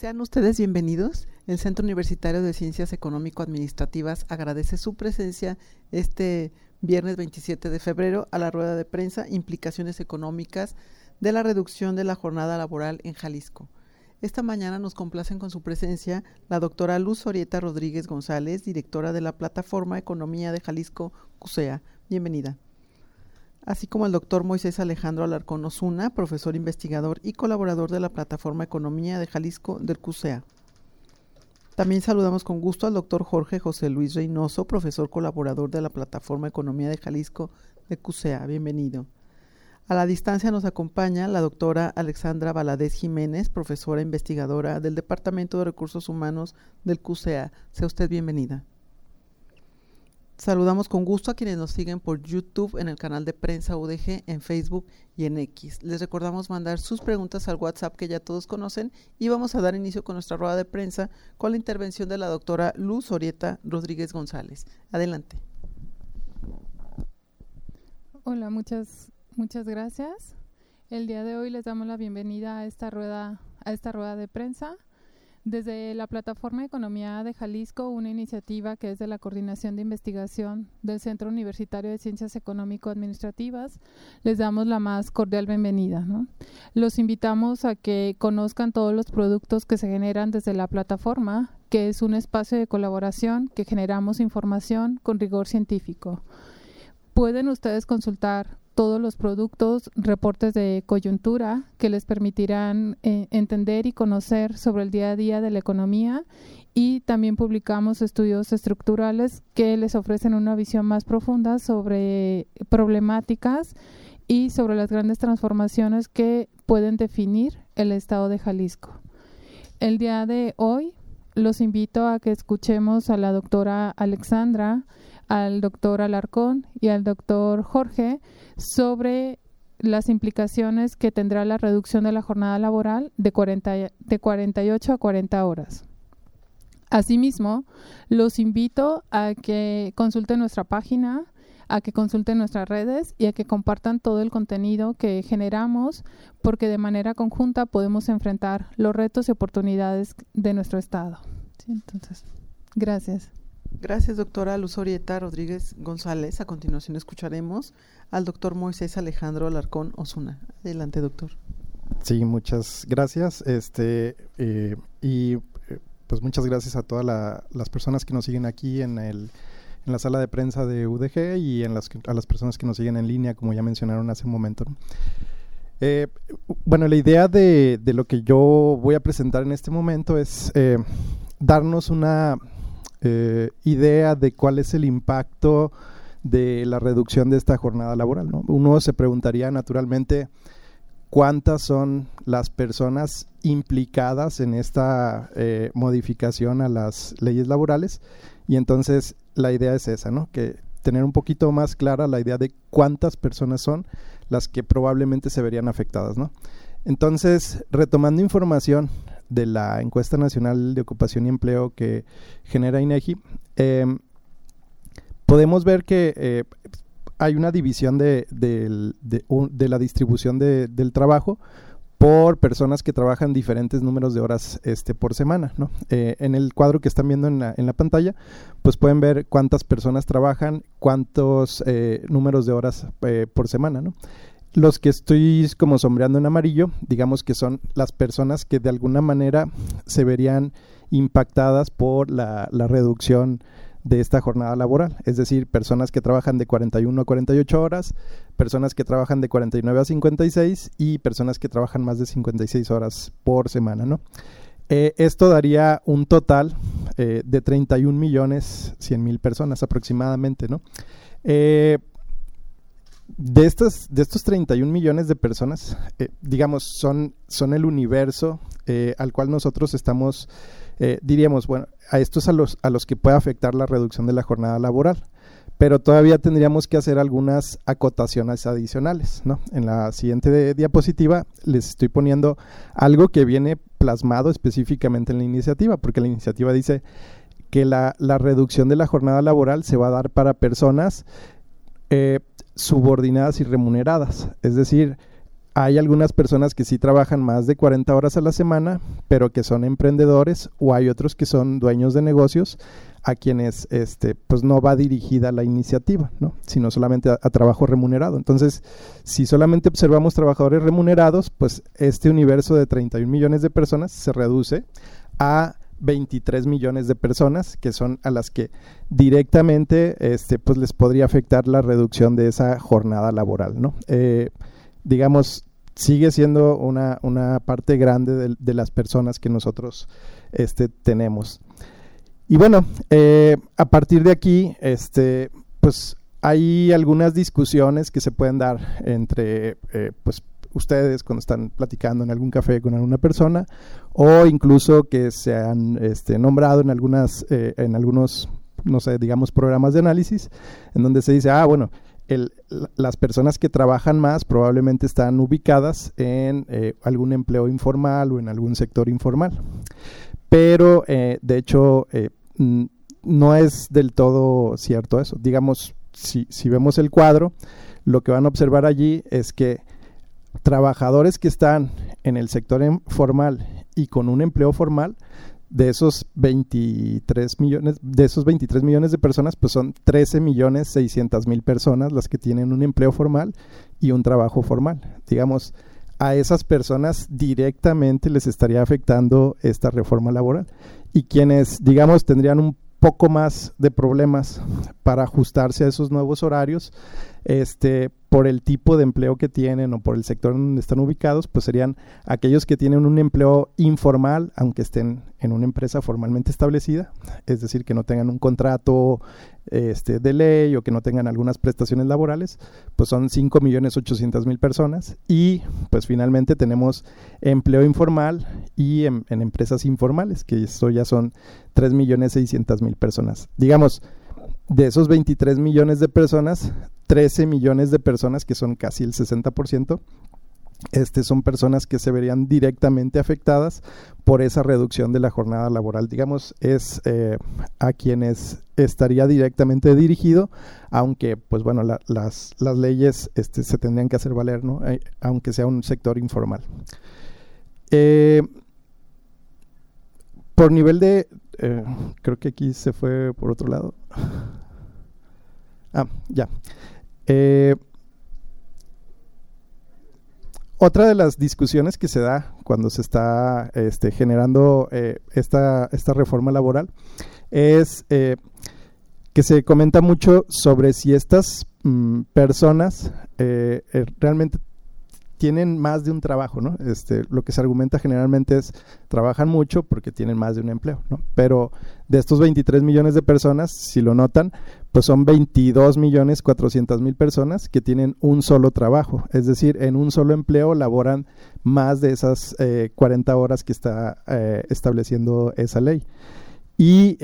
Sean ustedes bienvenidos. El Centro Universitario de Ciencias Económico-Administrativas agradece su presencia este viernes 27 de febrero a la rueda de prensa Implicaciones económicas de la reducción de la jornada laboral en Jalisco. Esta mañana nos complacen con su presencia la doctora Luz Orieta Rodríguez González, directora de la Plataforma Economía de Jalisco, CUSEA. Bienvenida. Así como el doctor Moisés Alejandro Alarcón Osuna, profesor investigador y colaborador de la Plataforma Economía de Jalisco del CUSEA. También saludamos con gusto al doctor Jorge José Luis Reynoso, profesor colaborador de la Plataforma Economía de Jalisco de CUSEA. Bienvenido. A la distancia nos acompaña la doctora Alexandra Valadez Jiménez, profesora investigadora del Departamento de Recursos Humanos del CUSEA. Sea usted bienvenida. Saludamos con gusto a quienes nos siguen por YouTube en el canal de Prensa UDG, en Facebook y en X. Les recordamos mandar sus preguntas al WhatsApp que ya todos conocen y vamos a dar inicio con nuestra rueda de prensa con la intervención de la doctora Luz Orieta Rodríguez González. Adelante. Hola, muchas gracias. El día de hoy les damos la bienvenida a esta rueda de prensa. Desde la Plataforma Economía de Jalisco, una iniciativa que es de la Coordinación de Investigación del Centro Universitario de Ciencias Económico-Administrativas, les damos la más cordial bienvenida, ¿no? Los invitamos a que conozcan todos los productos que se generan desde la plataforma, que es un espacio de colaboración que generamos información con rigor científico. Pueden ustedes consultar todos los productos, reportes de coyuntura que les permitirán entender y conocer sobre el día a día de la economía, y también publicamos estudios estructurales que les ofrecen una visión más profunda sobre problemáticas y sobre las grandes transformaciones que pueden definir el estado de Jalisco. El día de hoy los invito a que escuchemos a la doctora Alexandra, al doctor Alarcón y al doctor Jorge sobre las implicaciones que tendrá la reducción de la jornada laboral de 48 a 40 horas. Asimismo, los invito a que consulten nuestra página, a que consulten nuestras redes y a que compartan todo el contenido que generamos, porque de manera conjunta podemos enfrentar los retos y oportunidades de nuestro estado. Sí, entonces, gracias. Gracias, doctora Luz Orieta Rodríguez González. A continuación escucharemos al doctor Moisés Alejandro Alarcón Osuna. Adelante, doctor. Sí, muchas gracias. Pues muchas gracias a todas las personas que nos siguen aquí en la sala de prensa de UDG y a las personas que nos siguen en línea, como ya mencionaron hace un momento, ¿no? Bueno, la idea de lo que yo voy a presentar en este momento es darnos una idea de cuál es el impacto de la reducción de esta jornada laboral, ¿no? Uno se preguntaría naturalmente cuántas son las personas implicadas en esta modificación a las leyes laborales, y entonces la idea es esa, ¿no? Que tener un poquito más clara la idea de cuántas personas son las que probablemente se verían afectadas, ¿no? Entonces, retomando información de la Encuesta Nacional de Ocupación y Empleo que genera INEGI, podemos ver que hay una división de la distribución del trabajo por personas que trabajan diferentes números de horas por semana, ¿no? En el cuadro que están viendo en la pantalla, pues pueden ver cuántas personas trabajan, cuántos números de horas por semana, ¿no? Los que estoy como sombreando en amarillo, digamos que son las personas que de alguna manera se verían impactadas por la reducción de esta jornada laboral, es decir, personas que trabajan de 41 a 48 horas, personas que trabajan de 49 a 56 y personas que trabajan más de 56 horas por semana, ¿no? Esto daría un total de 31.100.000 personas aproximadamente, ¿no? De estos 31 millones de personas, digamos, son el universo al cual nosotros estamos, diríamos, bueno, a estos a los que puede afectar la reducción de la jornada laboral, pero todavía tendríamos que hacer algunas acotaciones adicionales, ¿no? En la siguiente diapositiva les estoy poniendo algo que viene plasmado específicamente en la iniciativa, porque la iniciativa dice que la reducción de la jornada laboral se va a dar para personas subordinadas y remuneradas, es decir, hay algunas personas que sí trabajan más de 40 horas a la semana, pero que son emprendedores, o hay otros que son dueños de negocios a quienes pues no va dirigida la iniciativa, ¿no? Sino solamente a trabajo remunerado. Entonces, si solamente observamos trabajadores remunerados, pues este universo de 31 millones de personas se reduce a 23 millones de personas, que son a las que directamente pues les podría afectar la reducción de esa jornada laboral, ¿no? Digamos, sigue siendo una parte grande de las personas que nosotros tenemos. Y bueno, a partir de aquí, pues hay algunas discusiones que se pueden dar entre pues ustedes cuando están platicando en algún café con alguna persona, o incluso que se han nombrado en algunos, no sé, digamos, programas de análisis, en donde se dice, bueno, las personas que trabajan más probablemente están ubicadas en algún empleo informal o en algún sector informal. Pero, de hecho, no es del todo cierto eso. Digamos, si vemos el cuadro, lo que van a observar allí es que trabajadores que están en el sector formal y con un empleo formal, de esos 23 millones de personas, pues son 13.600.000 personas las que tienen un empleo formal y un trabajo formal. Digamos, a esas personas directamente les estaría afectando esta reforma laboral, y quienes, digamos, tendrían un poco más de problemas para ajustarse a esos nuevos horarios, por el tipo de empleo que tienen o por el sector en donde están ubicados, pues serían aquellos que tienen un empleo informal, aunque estén en una empresa formalmente establecida, es decir, que no tengan un contrato de ley o que no tengan algunas prestaciones laborales, pues son 5.800.000 personas. Y pues finalmente tenemos empleo informal y en empresas informales, que eso ya son 3.600.000 personas. Digamos, de esos 23 millones de personas, 13 millones de personas, que son casi el 60%, son personas que se verían directamente afectadas por esa reducción de la jornada laboral. Digamos, es a quienes estaría directamente dirigido, aunque pues bueno, las leyes se tendrían que hacer valer, ¿no? Aunque sea un sector informal. Por nivel de... creo que aquí se fue por otro lado. Ya. Otra de las discusiones que se da cuando se está generando esta reforma laboral es que se comenta mucho sobre si estas personas realmente tienen más de un trabajo, ¿no? Lo que se argumenta generalmente es trabajan mucho porque tienen más de un empleo, ¿no? Pero de estos 23 millones de personas, si lo notan, pues son 22.400.000 personas que tienen un solo trabajo, es decir, en un solo empleo laboran más de esas 40 horas que está estableciendo esa ley. Y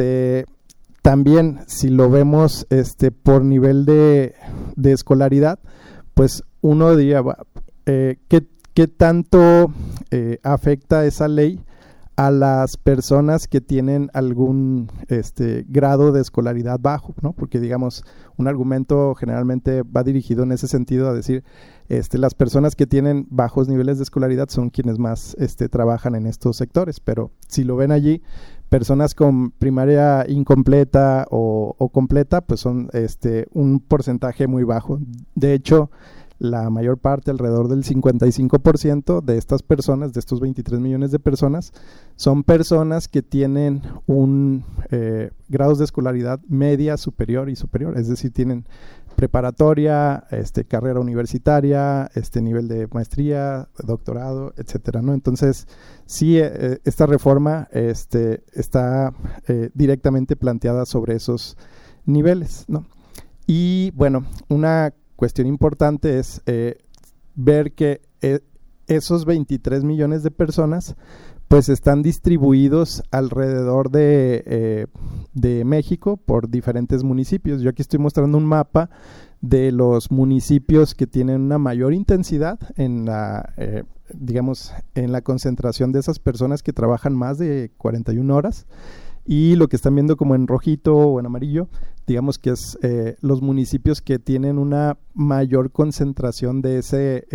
también, si lo vemos por nivel de escolaridad, pues uno diría, ¿qué tanto afecta esa ley a las personas que tienen algún grado de escolaridad bajo, ¿no? Porque digamos, un argumento generalmente va dirigido en ese sentido a decir, las personas que tienen bajos niveles de escolaridad son quienes más trabajan en estos sectores, pero si lo ven allí, personas con primaria incompleta o completa, pues son un porcentaje muy bajo. De hecho, la mayor parte, alrededor del 55% de estas personas, de estos 23 millones de personas, son personas que tienen un grados de escolaridad media, superior y superior, es decir, tienen preparatoria, carrera universitaria, nivel de maestría, doctorado, etcétera, ¿no? Entonces, sí, esta reforma está directamente planteada sobre esos niveles, ¿no? Y bueno, una cuestión importante es ver que esos 23 millones de personas pues están distribuidos alrededor de México por diferentes municipios. Yo aquí estoy mostrando un mapa de los municipios que tienen una mayor intensidad en la, digamos, en la concentración de esas personas que trabajan más de 41 horas. Y lo que están viendo como en rojito o en amarillo, digamos que es los municipios que tienen una mayor concentración de ese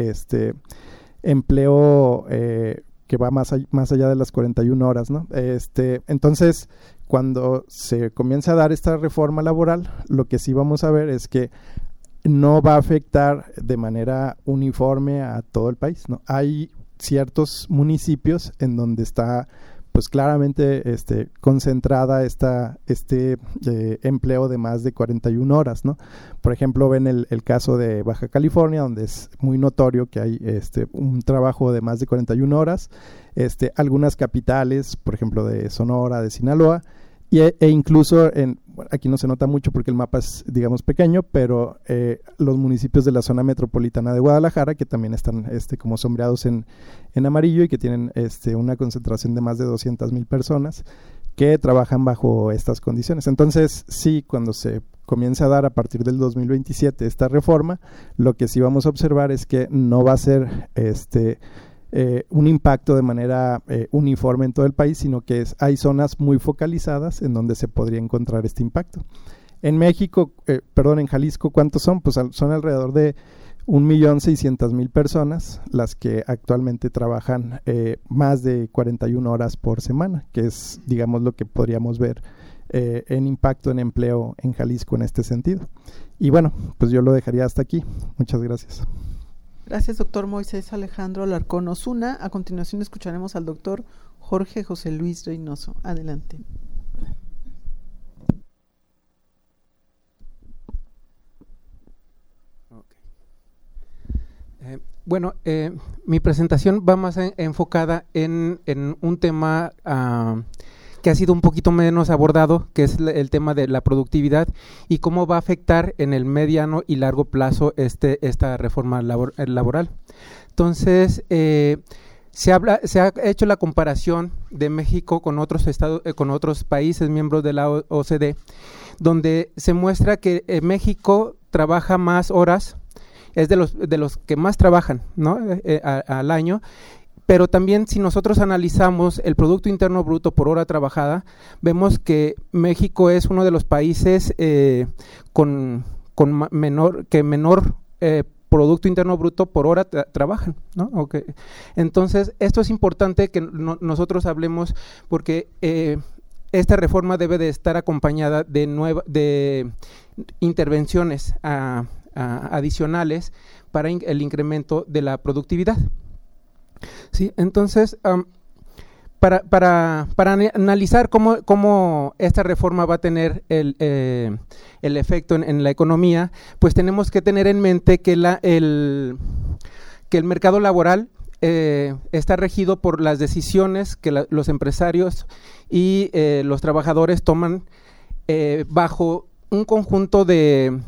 empleo que va más allá de las 41 horas, ¿no? Entonces, cuando se comienza a dar esta reforma laboral, lo que sí vamos a ver es que no va a afectar de manera uniforme a todo el país, ¿no? Hay ciertos municipios en donde está pues claramente concentrada empleo de más de 41 horas, ¿no? Por ejemplo, ven el caso de Baja California, donde es muy notorio que hay un trabajo de más de 41 horas, algunas capitales, por ejemplo, de Sonora, de Sinaloa, e incluso aquí no se nota mucho porque el mapa es, digamos, pequeño, pero los municipios de la zona metropolitana de Guadalajara, que también están como sombreados en amarillo y que tienen una concentración de más de 200,000 personas que trabajan bajo estas condiciones. Entonces, sí, cuando se comienza a dar a partir del 2027 esta reforma, lo que sí vamos a observar es que no va a ser un impacto de manera uniforme en todo el país, sino que hay zonas muy focalizadas en donde se podría encontrar este impacto. En en Jalisco, ¿cuántos son? Pues son alrededor de 1,600,000 personas las que actualmente trabajan más de 41 horas por semana, que es, digamos, lo que podríamos ver en impacto en empleo en Jalisco en este sentido. Y bueno, pues yo lo dejaría hasta aquí. Muchas gracias. Gracias, doctor Moisés Alejandro Alarcón Osuna. A continuación escucharemos al doctor Jorge José Luis Reynoso. Adelante. Mi presentación va más enfocada en un tema que ha sido un poquito menos abordado, que es el tema de la productividad y cómo va a afectar en el mediano y largo plazo esta reforma laboral. Entonces, se ha hecho la comparación de México con otros países miembros de la OCDE, donde se muestra que México trabaja más horas, es de los que más trabajan, ¿no? Al año. Pero también, si nosotros analizamos el Producto Interno Bruto por hora trabajada, vemos que México es uno de los países con menor Producto Interno Bruto por hora trabajan, ¿no? Okay. Entonces, esto es importante que nosotros hablemos, porque esta reforma debe de estar acompañada de intervenciones adicionales para el incremento de la productividad. Sí, entonces, para analizar cómo esta reforma va a tener el efecto en la economía, pues tenemos que tener en mente que el mercado laboral está regido por las decisiones que los empresarios y los trabajadores toman bajo un conjunto de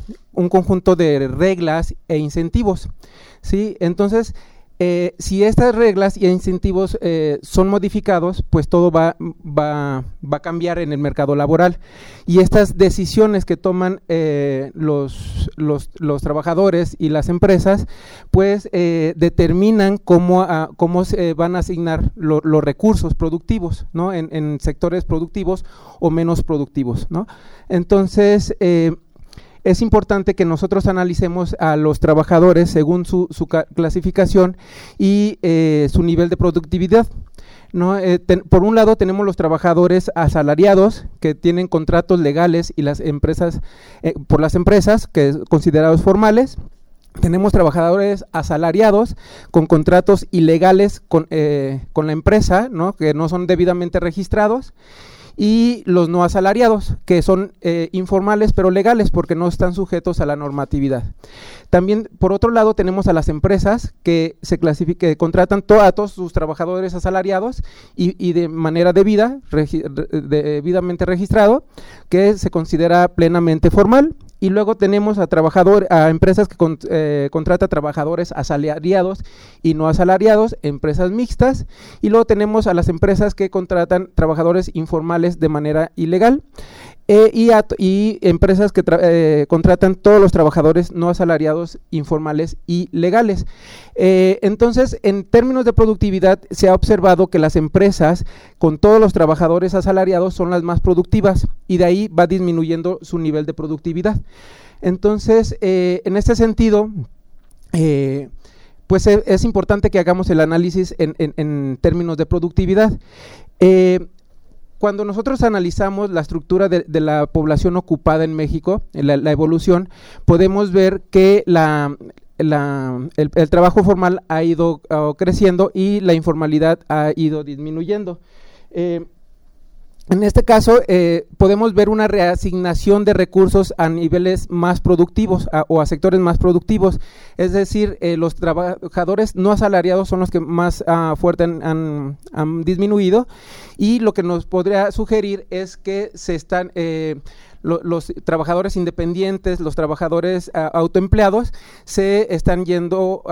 reglas e incentivos, ¿sí? Entonces, si estas reglas y incentivos son modificados, pues todo va a cambiar en el mercado laboral, y estas decisiones que toman los trabajadores y las empresas, pues determinan cómo se van a asignar los recursos productivos, ¿no? En sectores productivos o menos productivos, ¿no? Entonces, es importante que nosotros analicemos a los trabajadores según su clasificación y su nivel de productividad, ¿no? Por un lado tenemos los trabajadores asalariados, que tienen contratos legales y por las empresas, que es considerados formales. Tenemos trabajadores asalariados con contratos ilegales con la empresa, ¿no? Que no son debidamente registrados. Y los no asalariados, que son informales pero legales, porque no están sujetos a la normatividad. También, por otro lado, tenemos a las empresas que contratan a todos sus trabajadores asalariados y de manera debidamente registrado, que se considera plenamente formal. Y luego tenemos a empresas que contratan trabajadores asalariados y no asalariados, empresas mixtas. Y luego tenemos a las empresas que contratan trabajadores informales de manera ilegal. y empresas que contratan todos los trabajadores no asalariados, informales y legales. Entonces, en términos de productividad, se ha observado que las empresas con todos los trabajadores asalariados son las más productivas y de ahí va disminuyendo su nivel de productividad. Entonces, en este sentido, pues es importante que hagamos el análisis en términos de productividad. Cuando nosotros analizamos la estructura de la población ocupada en México, la evolución, podemos ver que el trabajo formal ha ido creciendo y la informalidad ha ido disminuyendo. En este caso, podemos ver una reasignación de recursos a niveles más productivos o a sectores más productivos, es decir, los trabajadores no asalariados son los que más fuerte han disminuido, y lo que nos podría sugerir es que se están los trabajadores independientes, los trabajadores autoempleados se están yendo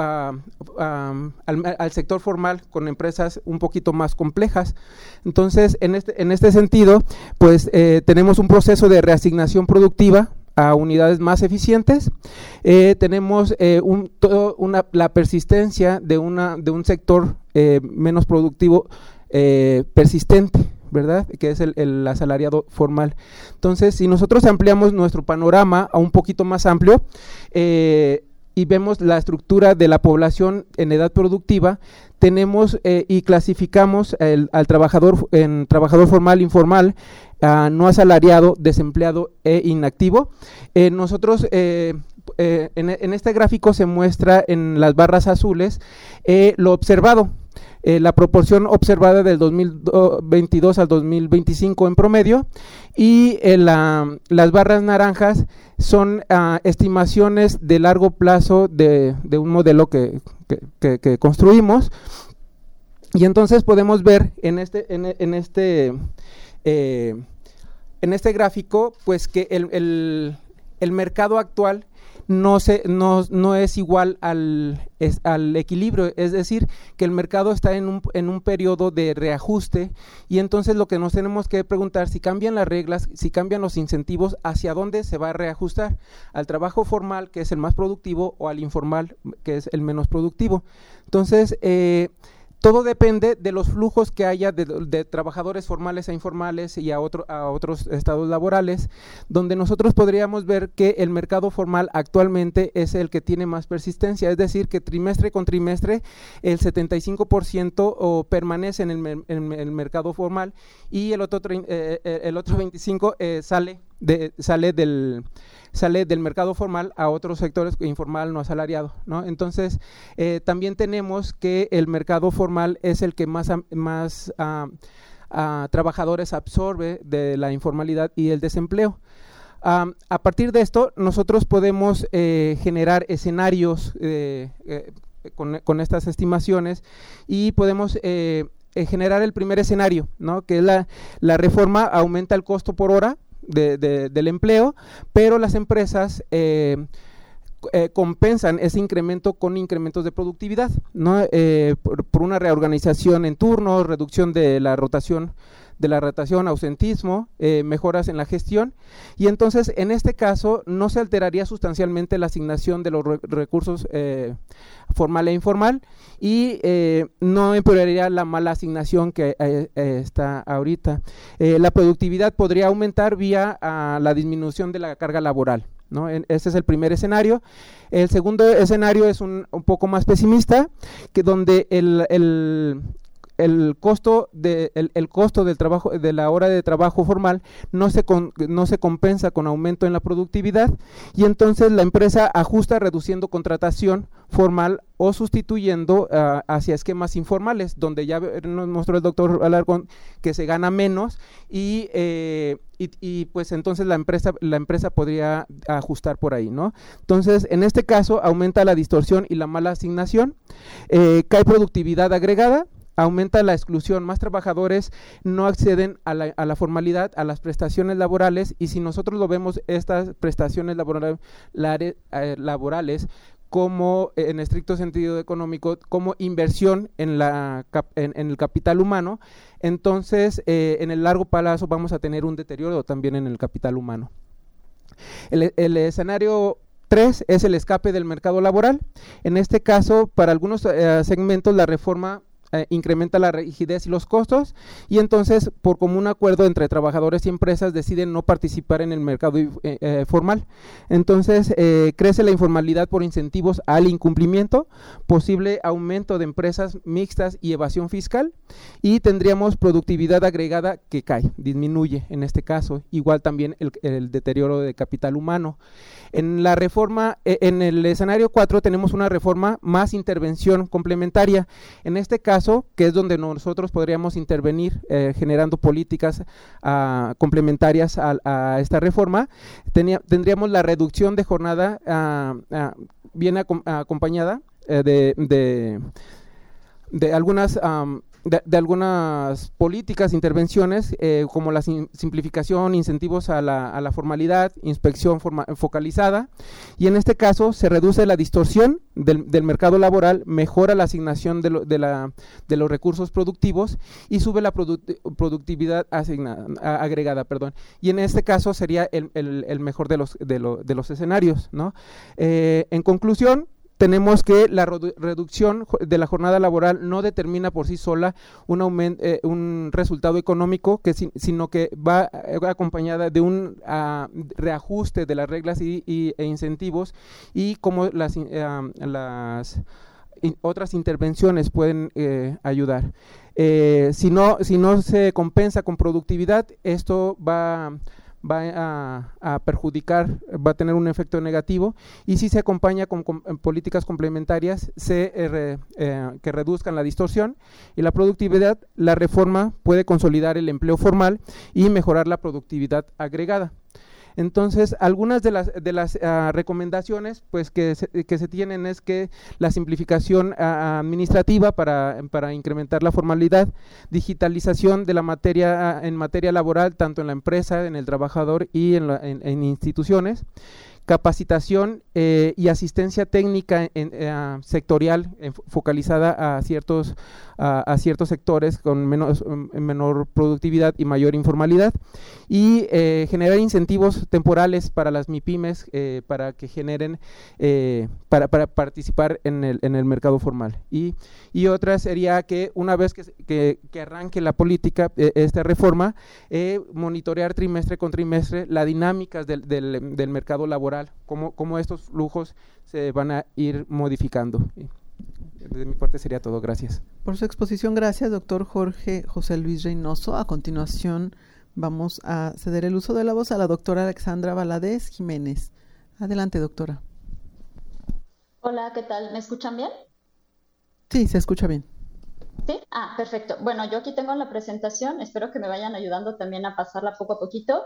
al sector formal con empresas un poquito más complejas. Entonces, en este sentido, pues tenemos un proceso de reasignación productiva a unidades más eficientes. Tenemos la persistencia de un sector menos productivo persistente, ¿verdad? Que es el asalariado formal. Entonces, si nosotros ampliamos nuestro panorama a un poquito más amplio y vemos la estructura de la población en edad productiva, tenemos y clasificamos al trabajador en trabajador formal, informal, no asalariado, desempleado e inactivo. Nosotros en este gráfico se muestra en las barras azules lo observado. La proporción observada del 2022 al 2025 en promedio, y las barras naranjas son estimaciones de largo plazo de un modelo que construimos, y entonces podemos ver en este gráfico pues que el mercado actual no es igual al equilibrio, es decir, que el mercado está en un periodo de reajuste, y entonces lo que nos tenemos que preguntar, si cambian las reglas, si cambian los incentivos, ¿hacia dónde se va a reajustar? ¿Al trabajo formal, que es el más productivo, o al informal, que es el menos productivo? Entonces, todo depende de los flujos que haya de trabajadores formales a informales y a otros estados laborales, donde nosotros podríamos ver que el mercado formal actualmente es el que tiene más persistencia, es decir, que trimestre con trimestre el 75% permanece en el mercado formal, y el otro 25% sale del mercado formal a otros sectores informal no asalariado, ¿no? Entonces, también tenemos que el mercado formal es el que más trabajadores absorbe de la informalidad y el desempleo. A partir de esto, nosotros podemos generar escenarios con estas estimaciones, y podemos generar el primer escenario, ¿no? Que es la reforma aumenta el costo por hora del empleo, pero las empresas compensan ese incremento con incrementos de productividad, ¿no? Por una reorganización en turnos, reducción de la rotación, ausentismo, mejoras en la gestión, y entonces en este caso no se alteraría sustancialmente la asignación de los recursos formal e informal, y no empeoraría la mala asignación que está ahorita. La productividad podría aumentar vía la disminución de la carga laboral, ¿no? Ese es el primer escenario. El segundo escenario es un poco más pesimista, que donde el costo del trabajo, de la hora de trabajo formal, no se compensa con aumento en la productividad, y entonces la empresa ajusta reduciendo contratación formal o sustituyendo hacia esquemas informales, donde ya nos mostró el doctor Alarcón que se gana menos, y pues entonces la empresa podría ajustar por ahí, ¿no? Entonces, en este caso aumenta la distorsión y la mala asignación, cae productividad agregada, aumenta la exclusión, más trabajadores no acceden a la formalidad, a las prestaciones laborales, y si nosotros lo vemos, estas prestaciones laborales como, en estricto sentido económico, como inversión en el capital humano. Entonces, en el largo plazo vamos a tener un deterioro también en el capital humano. El escenario 3 es el escape del mercado laboral. En este caso, para algunos segmentos, la reforma incrementa la rigidez y los costos, y entonces por común acuerdo entre trabajadores y empresas deciden no participar en el mercado formal. Entonces crece la informalidad por incentivos al incumplimiento, posible aumento de empresas mixtas y evasión fiscal, y tendríamos productividad agregada que cae, disminuye en este caso, igual también el deterioro de capital humano. En la reforma, en el escenario 4 tenemos una reforma más intervención complementaria. En este caso, que es donde nosotros podríamos intervenir generando políticas complementarias a esta reforma, tendríamos la reducción de jornada bien acompañada de algunas políticas, intervenciones, como la simplificación, incentivos a la formalidad, inspección focalizada, y en este caso se reduce la distorsión del mercado laboral, mejora la asignación de los recursos productivos y sube la productividad agregada, y en este caso sería el mejor de los escenarios, ¿no? En conclusión, tenemos que la reducción de la jornada laboral no determina por sí sola un resultado económico, sino que va acompañada de un reajuste de las reglas e incentivos, y cómo las otras intervenciones pueden ayudar. Si no se compensa con productividad, esto va a perjudicar, va a tener un efecto negativo, y si se acompaña con políticas complementarias que reduzcan la distorsión y la productividad, la reforma puede consolidar el empleo formal y mejorar la productividad agregada. Entonces, algunas de las recomendaciones pues que se tienen es que la simplificación administrativa para incrementar la formalidad, digitalización de la materia en materia laboral, tanto en la empresa, en el trabajador y en instituciones, capacitación y asistencia técnica sectorial focalizada a ciertos sectores con menor productividad y mayor informalidad, y generar incentivos temporales para las MIPYMES para que generen para participar en el mercado formal. Y otra sería que una vez que arranque la política, esta reforma, monitorear trimestre con trimestre las dinámicas del mercado laboral, cómo estos flujos se van a ir modificando. De mi parte sería todo. Gracias. Por su exposición, gracias, doctor Jorge José Luis Reynoso. A continuación vamos a ceder el uso de la voz a la doctora Alexandra Valadez Jiménez. Adelante, doctora. Hola, ¿qué tal? ¿Me escuchan bien? Sí, se escucha bien. ¿Sí? Perfecto. Bueno, yo aquí tengo la presentación, espero que me vayan ayudando también a pasarla poco a poquito.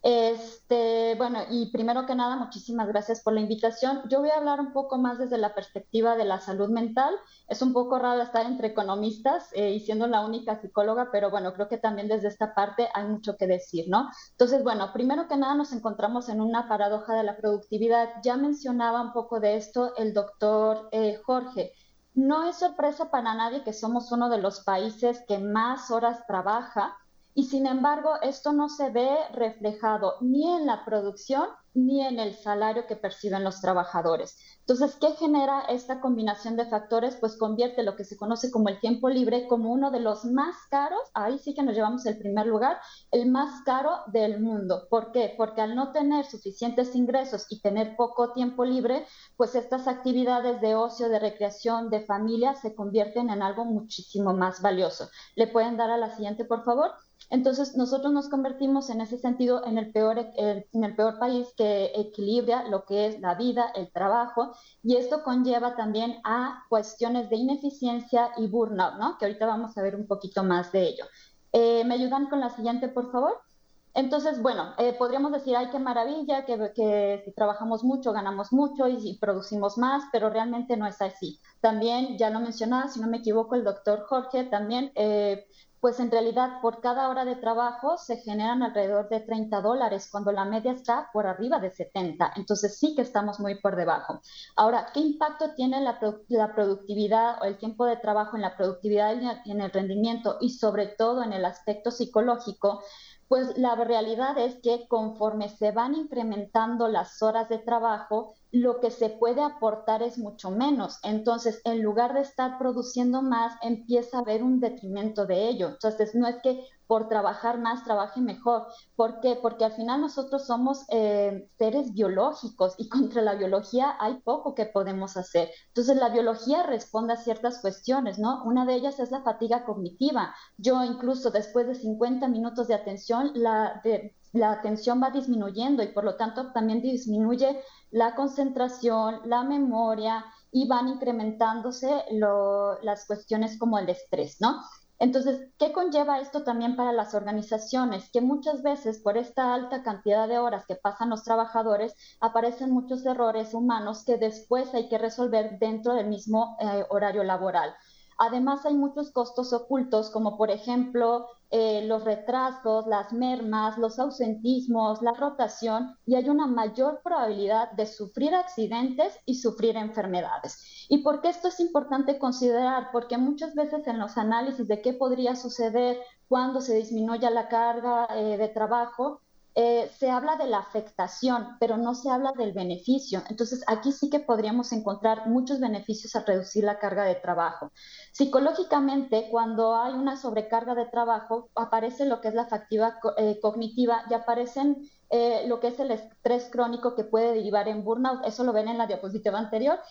Bueno, y primero que nada, muchísimas gracias por la invitación. Yo voy a hablar un poco más desde la perspectiva de la salud mental. Es un poco raro estar entre economistas y siendo la única psicóloga, pero bueno, creo que también desde esta parte hay mucho que decir, ¿no? Entonces, bueno, primero que nada nos encontramos en una paradoja de la productividad. Ya mencionaba un poco de esto el doctor Jorge. No es sorpresa para nadie que somos uno de los países que más horas trabaja, y sin embargo esto no se ve reflejado ni en la producción ni en el salario que perciben los trabajadores. Entonces, ¿qué genera esta combinación de factores? Pues convierte lo que se conoce como el tiempo libre como uno de los más caros, ahí sí que nos llevamos el primer lugar, el más caro del mundo. ¿Por qué? Porque al no tener suficientes ingresos y tener poco tiempo libre, pues estas actividades de ocio, de recreación, de familia se convierten en algo muchísimo más valioso. ¿Le pueden dar a la siguiente, por favor? Entonces, nosotros nos convertimos en ese sentido en el peor país que equilibra lo que es la vida, el trabajo, y esto conlleva también a cuestiones de ineficiencia y burnout, ¿no? Que ahorita vamos a ver un poquito más de ello. ¿Me ayudan con la siguiente, por favor? Entonces, bueno, podríamos decir, ay, qué maravilla, que si trabajamos mucho, ganamos mucho y producimos más, pero realmente no es así. También, ya lo mencionaba, si no me equivoco, el doctor Jorge también pues en realidad por cada hora de trabajo se generan alrededor de $30, cuando la media está por arriba de 70. Entonces sí que estamos muy por debajo. Ahora, ¿qué impacto tiene la productividad o el tiempo de trabajo en la productividad y en el rendimiento y sobre todo en el aspecto psicológico? Pues la realidad es que conforme se van incrementando las horas de trabajo, lo que se puede aportar es mucho menos. Entonces, en lugar de estar produciendo más, empieza a haber un detrimento de ello. Entonces, no es que por trabajar más trabaje mejor. ¿Por qué? Porque al final nosotros somos seres biológicos y contra la biología hay poco que podemos hacer. Entonces, la biología responde a ciertas cuestiones, ¿no? Una de ellas es la fatiga cognitiva. Yo incluso después de 50 minutos de atención, la atención va disminuyendo y por lo tanto también disminuye la concentración, la memoria y van incrementándose las cuestiones como el estrés, ¿no? Entonces, ¿qué conlleva esto también para las organizaciones? Que muchas veces por esta alta cantidad de horas que pasan los trabajadores, aparecen muchos errores humanos que después hay que resolver dentro del mismo horario laboral. Además, hay muchos costos ocultos, como por ejemplo los retrasos, las mermas, los ausentismos, la rotación, y hay una mayor probabilidad de sufrir accidentes y sufrir enfermedades. ¿Y por qué esto es importante considerar? Porque muchas veces en los análisis de qué podría suceder cuando se disminuya la carga de trabajo, se habla de la afectación, pero no se habla del beneficio. Entonces, aquí sí que podríamos encontrar muchos beneficios al reducir la carga de trabajo. Psicológicamente, cuando hay una sobrecarga de trabajo, aparece lo que es la fatiga cognitiva y aparecen lo que es el estrés crónico que puede derivar en burnout. Eso lo ven en la diapositiva anterior.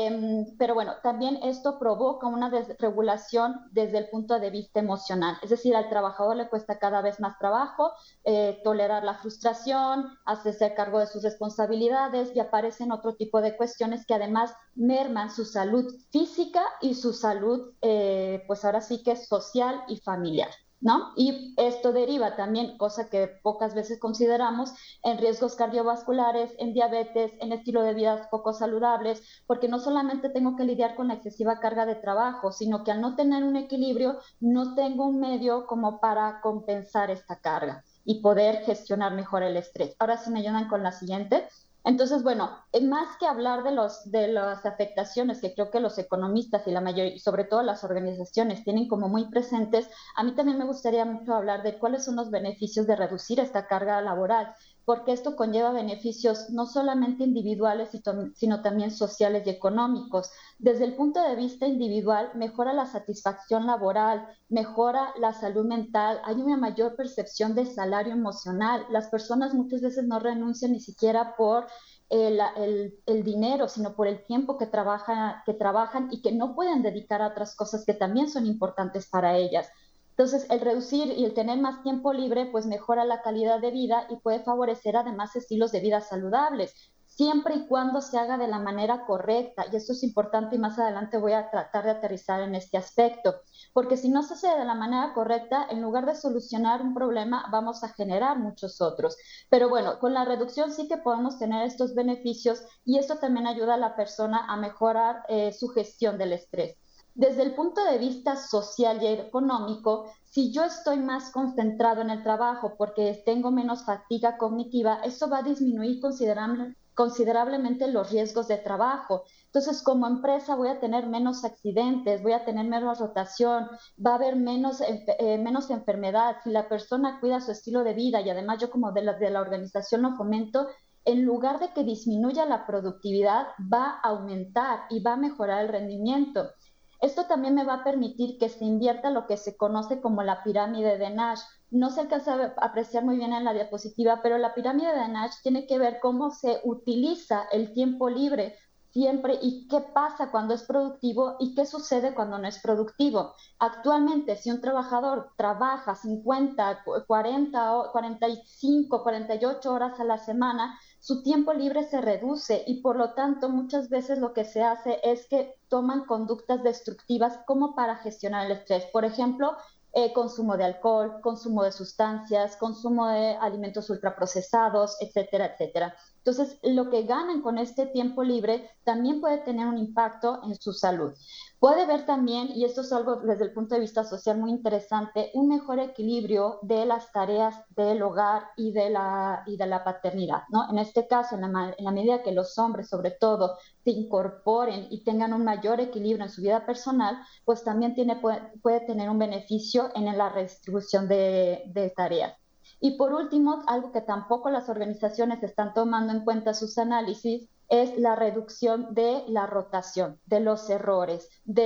Pero bueno, también esto provoca una desregulación desde el punto de vista emocional. Es decir, al trabajador le cuesta cada vez más trabajo tolerar la frustración, hacerse cargo de sus responsabilidades, y aparecen otro tipo de cuestiones que además merman su salud física y su salud, pues ahora sí que es social y familiar, ¿no? Y esto deriva también, cosa que pocas veces consideramos, en riesgos cardiovasculares, en diabetes, en estilo de vida poco saludables, porque no solamente tengo que lidiar con la excesiva carga de trabajo, sino que al no tener un equilibrio, no tengo un medio como para compensar esta carga y poder gestionar mejor el estrés. Ahora sí me ayudan con la siguiente. Entonces, bueno, más que hablar de las afectaciones que creo que los economistas y la mayoría, y sobre todo las organizaciones, tienen como muy presentes, a mí también me gustaría mucho hablar de cuáles son los beneficios de reducir esta carga laboral, porque esto conlleva beneficios no solamente individuales, sino también sociales y económicos. Desde el punto de vista individual, mejora la satisfacción laboral, mejora la salud mental, hay una mayor percepción de salario emocional. Las personas muchas veces no renuncian ni siquiera por el dinero, sino por el tiempo que trabajan y que no pueden dedicar a otras cosas que también son importantes para ellas. Entonces, el reducir y el tener más tiempo libre, pues mejora la calidad de vida y puede favorecer además estilos de vida saludables, siempre y cuando se haga de la manera correcta. Y esto es importante y más adelante voy a tratar de aterrizar en este aspecto, porque si no se hace de la manera correcta, en lugar de solucionar un problema, vamos a generar muchos otros. Pero bueno, con la reducción sí que podemos tener estos beneficios y esto también ayuda a la persona a mejorar su gestión del estrés. Desde el punto de vista social y económico, si yo estoy más concentrado en el trabajo porque tengo menos fatiga cognitiva, eso va a disminuir considerablemente los riesgos de trabajo. Entonces, como empresa voy a tener menos accidentes, voy a tener menos rotación, va a haber menos enfermedad. Si la persona cuida su estilo de vida y además yo como de la organización lo fomento, en lugar de que disminuya la productividad, va a aumentar y va a mejorar el rendimiento. Esto también me va a permitir que se invierta lo que se conoce como la pirámide de Nash. No se alcanza a apreciar muy bien en la diapositiva, pero la pirámide de Nash tiene que ver cómo se utiliza el tiempo libre siempre y qué pasa cuando es productivo y qué sucede cuando no es productivo. Actualmente, si un trabajador trabaja 50, 40, 45, 48 horas a la semana, su tiempo libre se reduce y por lo tanto muchas veces lo que se hace es que toman conductas destructivas como para gestionar el estrés. Por ejemplo, consumo de alcohol, consumo de sustancias, consumo de alimentos ultraprocesados, etcétera, etcétera. Entonces, lo que ganan con este tiempo libre también puede tener un impacto en su salud. Puede ver también, y esto es algo desde el punto de vista social muy interesante, un mejor equilibrio de las tareas del hogar y de la paternidad, ¿no? En este caso, en la medida que los hombres, sobre todo, se incorporen y tengan un mayor equilibrio en su vida personal, pues también puede tener un beneficio en la redistribución de tareas. Y por último, algo que tampoco las organizaciones están tomando en cuenta sus análisis es la reducción de la rotación, de los errores,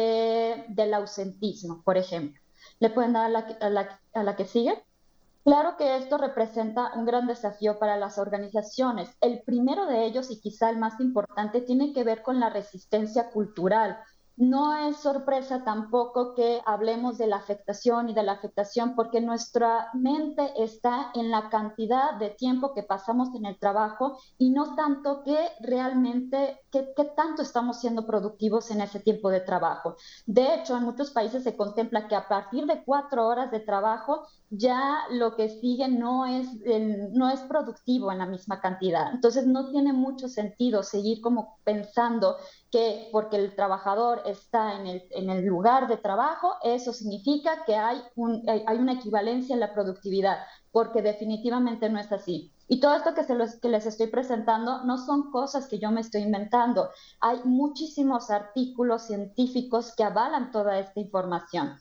del ausentismo, por ejemplo. ¿Le pueden dar a la que sigue? Claro que esto representa un gran desafío para las organizaciones. El primero de ellos, y quizá el más importante, tiene que ver con la resistencia cultural. No es sorpresa tampoco que hablemos de la afectación y de la afectación, porque nuestra mente está en la cantidad de tiempo que pasamos en el trabajo y no tanto que realmente, qué tanto estamos siendo productivos en ese tiempo de trabajo. De hecho, en muchos países se contempla que a partir de 4 horas de trabajo ya lo que sigue no es productivo en la misma cantidad. Entonces no tiene mucho sentido seguir como pensando que porque el trabajador está en el lugar de trabajo, eso significa que hay una equivalencia en la productividad, porque definitivamente no es así. Y todo esto que les estoy presentando no son cosas que yo me estoy inventando. Hay muchísimos artículos científicos que avalan toda esta información.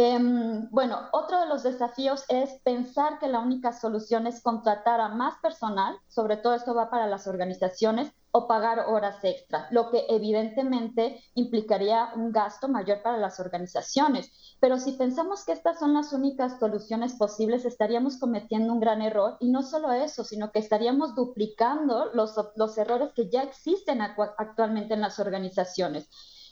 Bueno, otro de los desafíos es pensar que la única solución es contratar a más personal, sobre todo esto va para las organizaciones, o pagar horas extra, lo que evidentemente implicaría un gasto mayor para las organizaciones. Pero si pensamos que estas son las únicas soluciones posibles, estaríamos cometiendo un gran error, y no solo eso, sino que estaríamos duplicando los errores que ya existen actualmente en las organizaciones.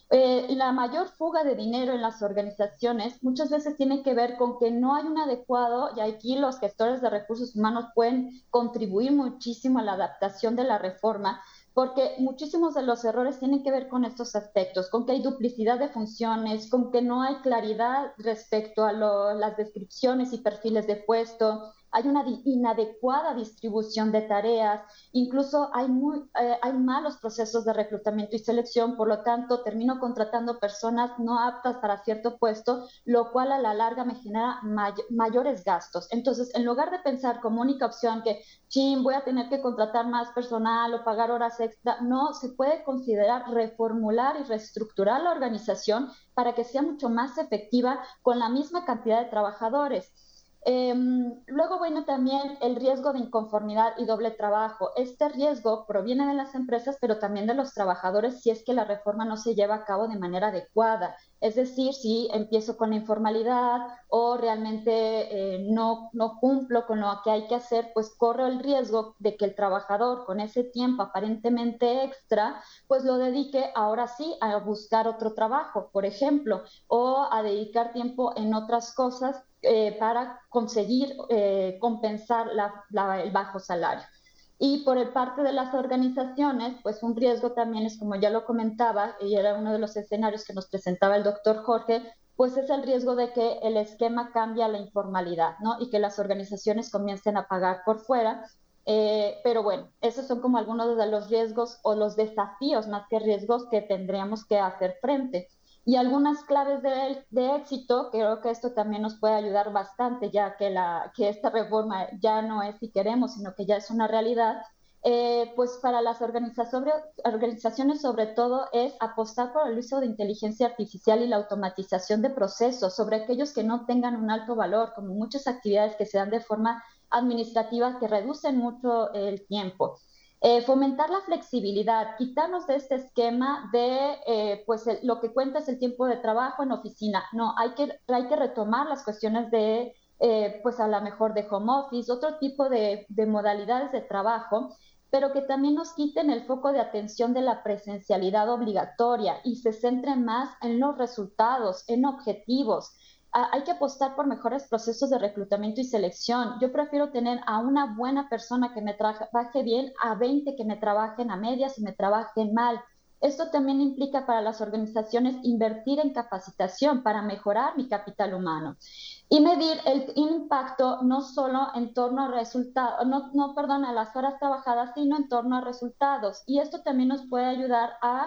La mayor fuga de dinero en las organizaciones muchas veces tiene que ver con que no hay un adecuado, y aquí los gestores de recursos humanos pueden contribuir muchísimo a la adaptación de la reforma, porque muchísimos de los errores tienen que ver con estos aspectos, con que hay duplicidad de funciones, con que no hay claridad respecto a las descripciones y perfiles de puesto, hay una inadecuada distribución de tareas, incluso hay malos procesos de reclutamiento y selección, por lo tanto termino contratando personas no aptas para cierto puesto, lo cual a la larga me genera mayores gastos. Entonces, en lugar de pensar como única opción que voy a tener que contratar más personal o pagar horas extra, no, se puede considerar reformular y reestructurar la organización para que sea mucho más efectiva con la misma cantidad de trabajadores. Luego, bueno, también el riesgo de inconformidad y doble trabajo. Este riesgo proviene de las empresas, pero también de los trabajadores si es que la reforma no se lleva a cabo de manera adecuada. Es decir, si empiezo con la informalidad o realmente no cumplo con lo que hay que hacer, pues corro el riesgo de que el trabajador con ese tiempo aparentemente extra, pues lo dedique ahora sí a buscar otro trabajo, por ejemplo, o a dedicar tiempo en otras cosas para conseguir compensar el bajo salario. Y por el parte de las organizaciones, pues un riesgo también es, como ya lo comentaba, y era uno de los escenarios que nos presentaba el doctor Jorge, pues es el riesgo de que el esquema cambie a la informalidad, ¿no? Y que las organizaciones comiencen a pagar por fuera. Pero bueno, esos son como algunos de los riesgos o los desafíos, más que riesgos, que tendríamos que hacer frente. Y algunas claves de éxito, creo que esto también nos puede ayudar bastante, ya que esta reforma ya no es si queremos, sino que ya es una realidad, pues para las organizaciones sobre todo es apostar por el uso de inteligencia artificial y la automatización de procesos, sobre aquellos que no tengan un alto valor, como muchas actividades que se dan de forma administrativa que reducen mucho el tiempo. Fomentar la flexibilidad, quitarnos de este esquema de lo que cuenta es el tiempo de trabajo en oficina. No, hay que retomar las cuestiones de pues a lo mejor de home office, otro tipo de modalidades de trabajo, pero que también nos quiten el foco de atención de la presencialidad obligatoria y se centren más en los resultados, en objetivos. Hay que apostar por mejores procesos de reclutamiento y selección. Yo prefiero tener a una buena persona que me trabaje bien a 20 que me trabajen a medias y me trabajen mal. Esto también implica para las organizaciones invertir en capacitación para mejorar mi capital humano y medir el impacto no solo en torno a resultados, a las horas trabajadas, sino en torno a resultados. Y esto también nos puede ayudar a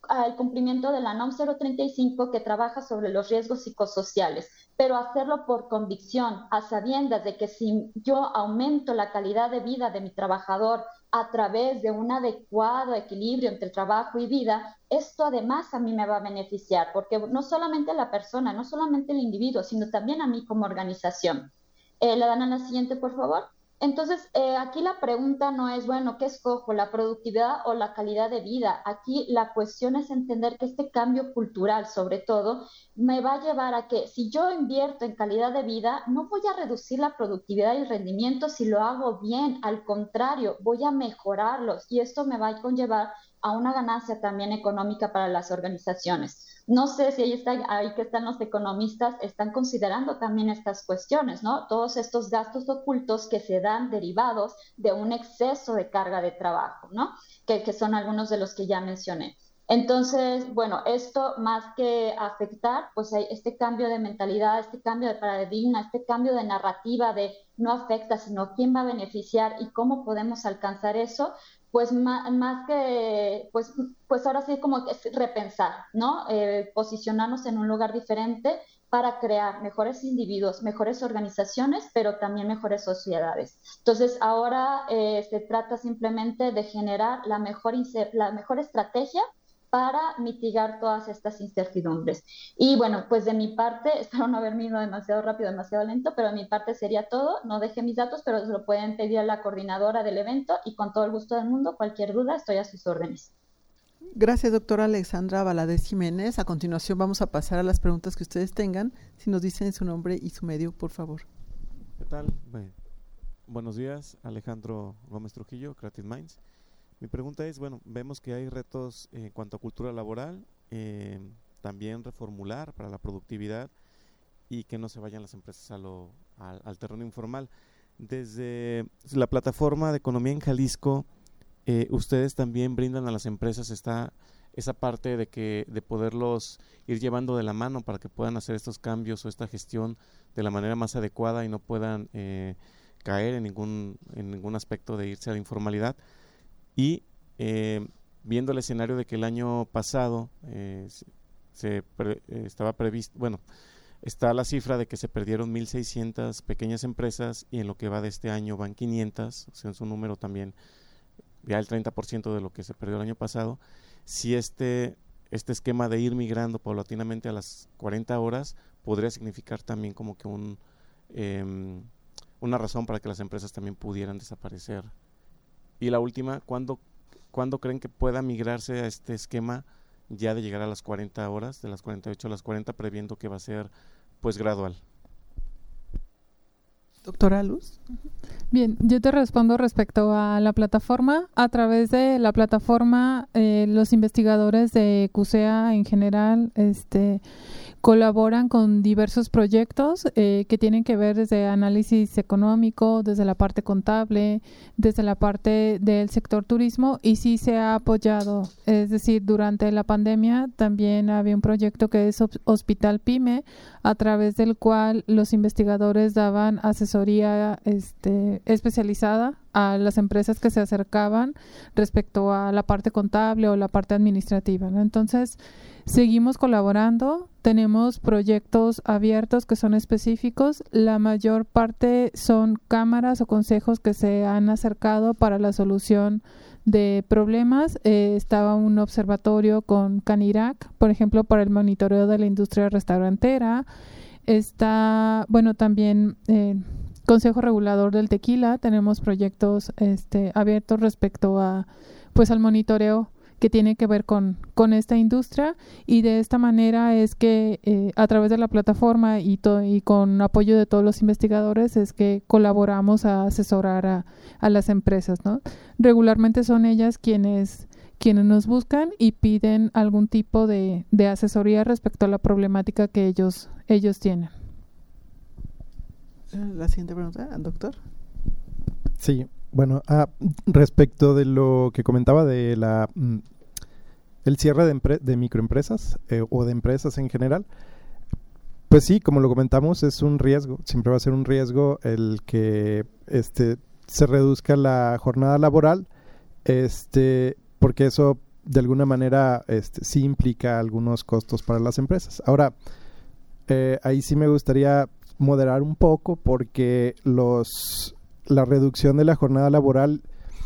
al cumplimiento de la NOM 035 que trabaja sobre los riesgos psicosociales, pero hacerlo por convicción, a sabiendas de que si yo aumento la calidad de vida de mi trabajador a través de un adecuado equilibrio entre trabajo y vida, esto además a mí me va a beneficiar, porque no solamente la persona, no solamente el individuo, sino también a mí como organización. ¿Le dan a la siguiente, por favor? Entonces, aquí la pregunta no es, bueno, ¿qué escojo, la productividad o la calidad de vida? Aquí la cuestión es entender que este cambio cultural, sobre todo, me va a llevar a que si yo invierto en calidad de vida, no voy a reducir la productividad y el rendimiento si lo hago bien, al contrario, voy a mejorarlos y esto me va a conllevar a una ganancia también económica para las organizaciones. No sé si ahí que están los economistas, están considerando también estas cuestiones, ¿no? Todos estos gastos ocultos que se dan derivados de un exceso de carga de trabajo, ¿no? Que son algunos de los que ya mencioné. Entonces, bueno, esto más que afectar, pues hay este cambio de mentalidad, este cambio de paradigma, este cambio de narrativa de no afecta, sino quién va a beneficiar y cómo podemos alcanzar eso, pues más que, pues ahora sí como que es repensar, ¿no? Posicionarnos en un lugar diferente para crear mejores individuos, mejores organizaciones, pero también mejores sociedades. Entonces, ahora se trata simplemente de generar la mejor estrategia para mitigar todas estas incertidumbres. Y bueno, pues de mi parte, espero no haberme ido demasiado rápido, demasiado lento, pero de mi parte sería todo. No dejé mis datos, pero se lo pueden pedir a la coordinadora del evento y con todo el gusto del mundo, cualquier duda, estoy a sus órdenes. Gracias, doctora Alexandra Valadez Jiménez. A continuación vamos a pasar a las preguntas que ustedes tengan. Si nos dicen su nombre y su medio, por favor. ¿Qué tal? Buenos días, Alejandro Gómez Trujillo, Creative Minds. Mi pregunta es, bueno, vemos que hay retos en cuanto a cultura laboral, también reformular para la productividad y que no se vayan las empresas al terreno informal. Desde la plataforma de economía en Jalisco, ustedes también brindan a las empresas esa parte de poderlos ir llevando de la mano para que puedan hacer estos cambios o esta gestión de la manera más adecuada y no puedan caer en ningún aspecto de irse a la informalidad. Y viendo el escenario de que el año pasado estaba previsto, bueno, está la cifra de que se perdieron 1,600 pequeñas empresas y en lo que va de este año van 500, o sea, es un número también ya el 30% de lo que se perdió el año pasado. Si este esquema de ir migrando paulatinamente a las 40 horas podría significar también como que una razón para que las empresas también pudieran desaparecer. Y la última, ¿cuándo creen que pueda migrarse a este esquema ya de llegar a las 40 horas, de las 48 a las 40, previendo que va a ser pues gradual? Doctora Luz. Bien, yo te respondo respecto a la plataforma. A través de la plataforma, los investigadores de CUSEA en general colaboran con diversos proyectos que tienen que ver desde análisis económico, desde la parte contable, desde la parte del sector turismo, y sí se ha apoyado. Es decir, durante la pandemia también había un proyecto que es Hospital Pyme, a través del cual los investigadores daban asesoría especializada a las empresas que se acercaban respecto a la parte contable o la parte administrativa, ¿no? Entonces, seguimos colaborando, tenemos proyectos abiertos que son específicos, la mayor parte son cámaras o consejos que se han acercado para la solución de problemas. Estaba un observatorio con Canirac, por ejemplo, para el monitoreo de la industria restaurantera. Está, bueno, también Consejo Regulador del Tequila, tenemos proyectos abiertos respecto a, pues, al monitoreo que tiene que ver con esta industria, y de esta manera es que a través de la plataforma y con apoyo de todos los investigadores es que colaboramos a asesorar a las empresas, ¿no? Regularmente son ellas quienes nos buscan y piden algún tipo de asesoría respecto a la problemática que ellos tienen. La siguiente pregunta, doctor. Sí, bueno, respecto de lo que comentaba de el cierre de microempresas o de empresas en general, pues sí, como lo comentamos, es un riesgo, siempre va a ser un riesgo el que se reduzca la jornada laboral, porque eso de alguna manera sí implica algunos costos para las empresas. Ahora, ahí sí me gustaría moderar un poco porque la reducción de la jornada laboral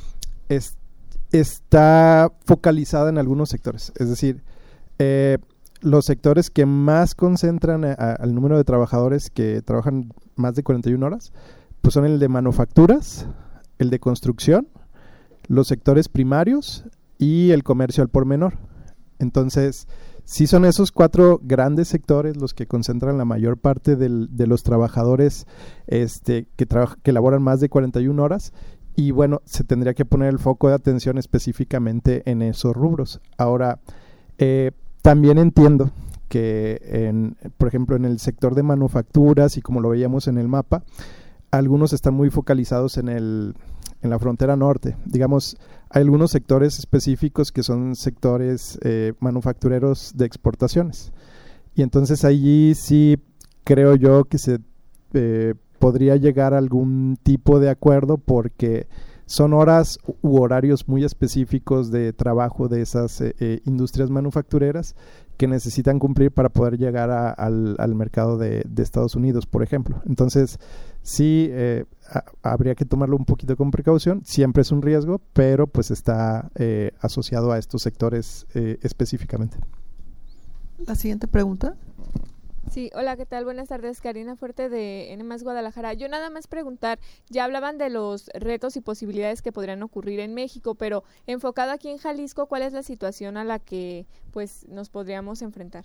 está focalizada en algunos sectores. Es decir, los sectores que más concentran al número de trabajadores que trabajan más de 41 horas, pues son el de manufacturas, el de construcción, los sectores primarios y el comercio al por menor. Entonces, sí son esos 4 grandes sectores los que concentran la mayor parte de los trabajadores que laboran más de 41 horas. Y bueno, se tendría que poner el foco de atención específicamente en esos rubros. Ahora, también entiendo que, por ejemplo, en el sector de manufacturas y como lo veíamos en el mapa, algunos están muy focalizados en la frontera norte. Digamos, hay algunos sectores específicos que son sectores manufactureros de exportaciones. Y entonces allí sí creo yo que se podría llegar a algún tipo de acuerdo porque son horas u horarios muy específicos de trabajo de esas industrias manufactureras que necesitan cumplir para poder llegar al mercado de Estados Unidos, por ejemplo. Entonces, sí, habría que tomarlo un poquito con precaución. Siempre es un riesgo, pero pues está asociado a estos sectores específicamente. La siguiente pregunta. Sí, hola, ¿qué tal? Buenas tardes, Karina Fuerte de N+ Guadalajara. Yo nada más preguntar, ya hablaban de los retos y posibilidades que podrían ocurrir en México, pero enfocado aquí en Jalisco, ¿cuál es la situación a la que pues nos podríamos enfrentar?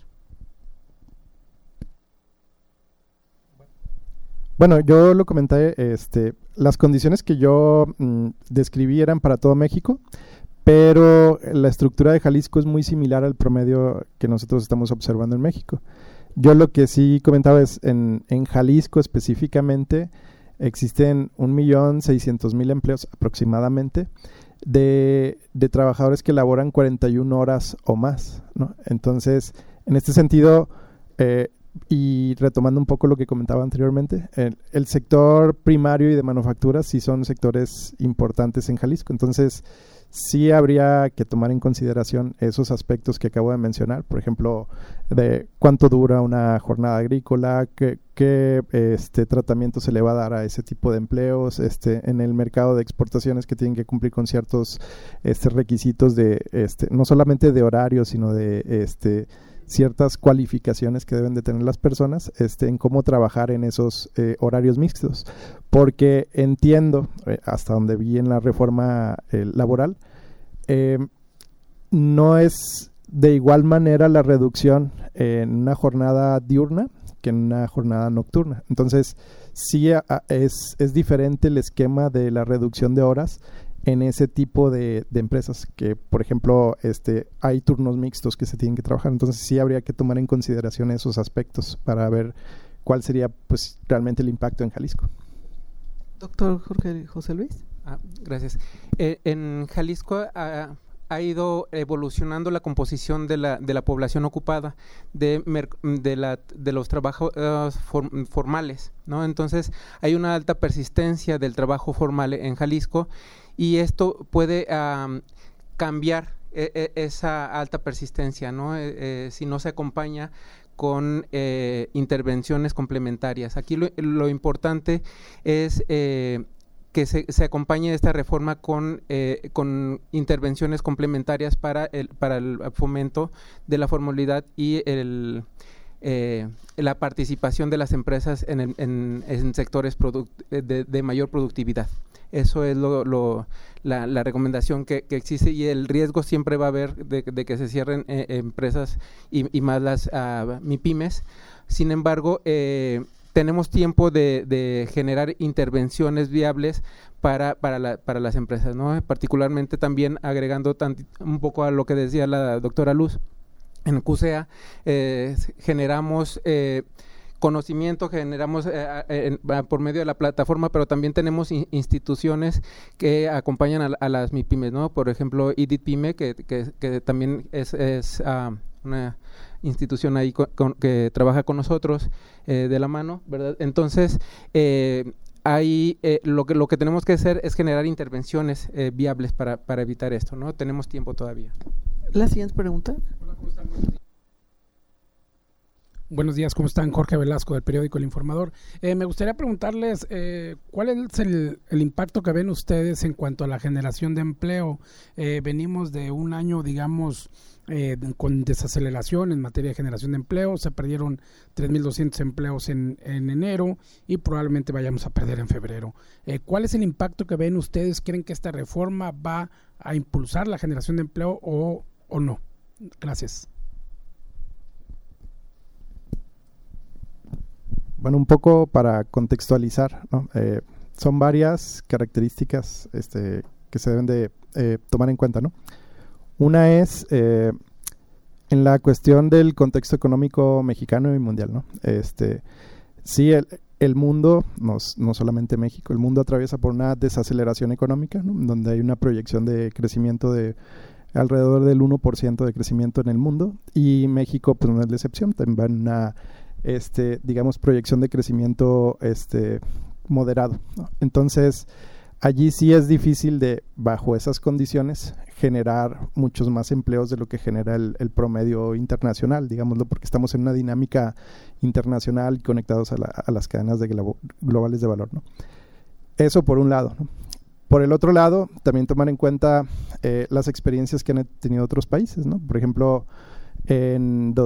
Bueno, yo lo comenté, las condiciones que yo describí eran para todo México, pero la estructura de Jalisco es muy similar al promedio que nosotros estamos observando en México. Yo lo que sí comentaba es, en Jalisco específicamente, existen 1.600.000 empleos aproximadamente de trabajadores que laboran 41 horas o más, ¿no? Entonces, en este sentido, y retomando un poco lo que comentaba anteriormente, el sector primario y de manufactura sí son sectores importantes en Jalisco. Entonces, sí habría que tomar en consideración esos aspectos que acabo de mencionar, por ejemplo, de cuánto dura una jornada agrícola, qué tratamiento se le va a dar a ese tipo de empleos, en el mercado de exportaciones que tienen que cumplir con ciertos requisitos de no solamente de horario, sino de ciertas cualificaciones que deben de tener las personas en cómo trabajar en esos horarios mixtos, porque entiendo, hasta donde vi en la reforma laboral, no es de igual manera la reducción en una jornada diurna que en una jornada nocturna. Entonces, sí es diferente el esquema de la reducción de horas en ese tipo de empresas que, por ejemplo, hay turnos mixtos que se tienen que trabajar. Entonces sí habría que tomar en consideración esos aspectos para ver cuál sería pues realmente el impacto en Jalisco. Doctor José Luis. Gracias. En Jalisco ha ido evolucionando la composición de la población ocupada de los trabajos formales, ¿no? Entonces hay una alta persistencia del trabajo formal en Jalisco, y esto puede cambiar esa alta persistencia, ¿no? Si no se acompaña con intervenciones complementarias. Aquí lo importante es que se acompañe esta reforma con intervenciones complementarias para el fomento de la formalidad y la participación de las empresas en sectores de mayor productividad. Eso es la recomendación que existe, y el riesgo siempre va a haber de que se cierren empresas y más las MIPYMES. Sin embargo, tenemos tiempo de generar intervenciones viables para las empresas, ¿no? Particularmente también agregando un poco a lo que decía la doctora Luz. En CUSEA generamos conocimiento, generamos por medio de la plataforma, pero también tenemos instituciones que acompañan a las MIPYMES, ¿no? Por ejemplo, IDIT-PYME, que también es una institución ahí que trabaja con nosotros de la mano, ¿verdad? Entonces, lo que tenemos que hacer es generar intervenciones viables para evitar esto, ¿no? Tenemos tiempo todavía. La siguiente pregunta. Hola, ¿cómo están? Buenos días, ¿cómo están? Jorge Velasco del periódico El Informador. Me gustaría preguntarles cuál es el impacto que ven ustedes en cuanto a la generación de empleo. Venimos de un año, digamos, con desaceleración en materia de generación de empleo. Se perdieron 3.200 empleos en enero y probablemente vayamos a perder en febrero. ¿Cuál es el impacto que ven ustedes? ¿Creen que esta reforma va a impulsar la generación de empleo o no? Gracias. Bueno, un poco para contextualizar, ¿no? Son varias características que se deben de tomar en cuenta, ¿no? Una es en la cuestión del contexto económico mexicano y mundial, ¿no? Sí, el mundo, no solamente México, el mundo atraviesa por una desaceleración económica, ¿no? Donde hay una proyección de crecimiento de alrededor del 1% de crecimiento en el mundo, y México pues no es la excepción, también va en una digamos, proyección de crecimiento moderado, ¿no? Entonces, allí sí es difícil bajo esas condiciones, generar muchos más empleos de lo que genera el promedio internacional, digámoslo, porque estamos en una dinámica internacional y conectados a las cadenas globales de valor, ¿no? Eso por un lado, ¿no? Por el otro lado, también tomar en cuenta las experiencias que han tenido otros países, ¿no? Por ejemplo, en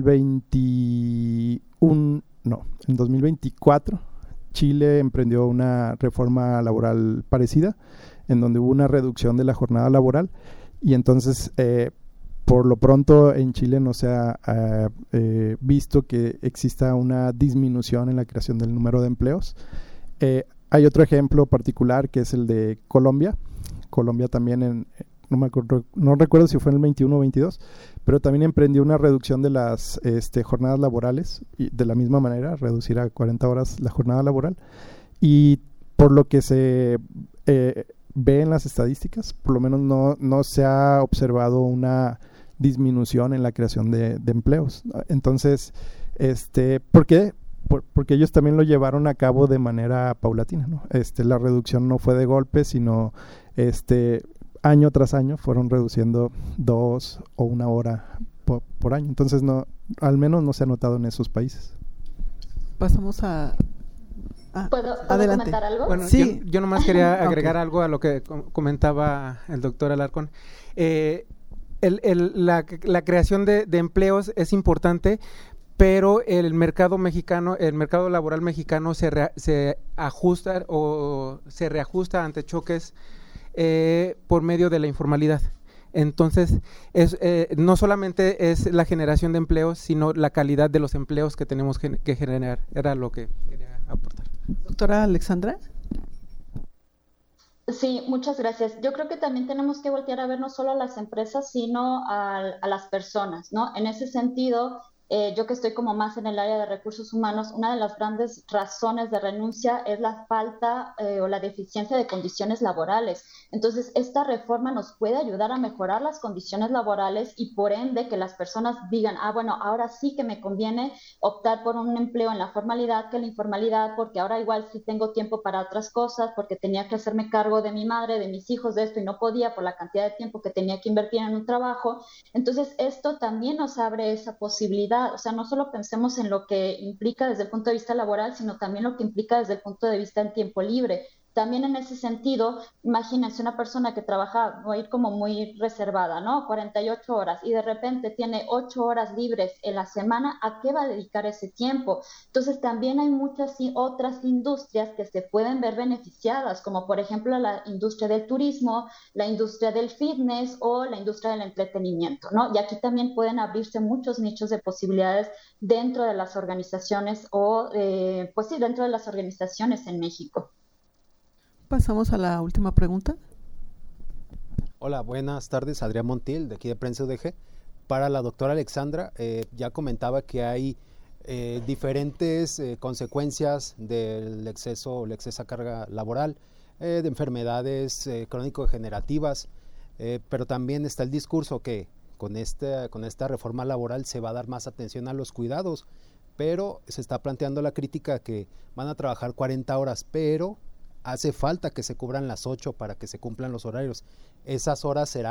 2024, Chile emprendió una reforma laboral parecida, en donde hubo una reducción de la jornada laboral, y entonces, por lo pronto, en Chile no se ha visto que exista una disminución en la creación del número de empleos. Hay otro ejemplo particular que es el de Colombia. Colombia también no recuerdo si fue en el 21 o 22, pero también emprendió una reducción de las jornadas laborales, y de la misma manera reducir a 40 horas la jornada laboral, y por lo que se ve en las estadísticas, por lo menos no se ha observado una disminución en la creación de empleos. Entonces, ¿por qué? Porque ellos también lo llevaron a cabo de manera paulatina, ¿no? La reducción no fue de golpe, sino año tras año fueron reduciendo 2 o 1 hora por año. Entonces, al menos no se ha notado en esos países. Pasamos a... ¿Puedo adelante. comentar algo? Bueno, sí. yo nomás quería agregar algo a lo que comentaba el doctor Alarcón. La creación de empleos es importante, pero el mercado laboral mexicano se ajusta o se reajusta ante choques por medio de la informalidad. Entonces, no solamente es la generación de empleos, sino la calidad de los empleos que tenemos que generar. Era lo que quería aportar. Doctora Alexandra. Sí, muchas gracias. Yo creo que también tenemos que voltear a ver no solo a las empresas, sino a las personas, ¿no? En ese sentido, yo que estoy como más en el área de recursos humanos, una de las grandes razones de renuncia es la falta o la deficiencia de condiciones laborales. Entonces, esta reforma nos puede ayudar a mejorar las condiciones laborales y por ende que las personas digan, bueno, ahora sí que me conviene optar por un empleo en la formalidad que en la informalidad, porque ahora igual sí tengo tiempo para otras cosas, porque tenía que hacerme cargo de mi madre, de mis hijos, de esto y no podía por la cantidad de tiempo que tenía que invertir en un trabajo. Entonces, esto también nos abre esa posibilidad. O sea, no solo pensemos en lo que implica desde el punto de vista laboral, sino también lo que implica desde el punto de vista en tiempo libre. También en ese sentido, imagínense una persona que trabaja, voy a ir como muy reservada, ¿no? 48 horas y de repente tiene 8 horas libres en la semana, ¿a qué va a dedicar ese tiempo? Entonces también hay muchas otras industrias que se pueden ver beneficiadas, como por ejemplo la industria del turismo, la industria del fitness o la industria del entretenimiento, ¿no? Y aquí también pueden abrirse muchos nichos de posibilidades dentro de las organizaciones pues sí, dentro de las organizaciones en México. Pasamos a la última pregunta. Hola, buenas tardes. Adrián Montiel, de aquí de Prensa UDG. Para la doctora Alexandra, ya comentaba que hay diferentes consecuencias del exceso o la excesa carga laboral, de enfermedades crónico-degenerativas, pero también está el discurso que con esta reforma laboral se va a dar más atención a los cuidados, pero se está planteando la crítica que van a trabajar 40 horas, pero hace falta que se cubran las 8 para que se cumplan los horarios. Esas horas serán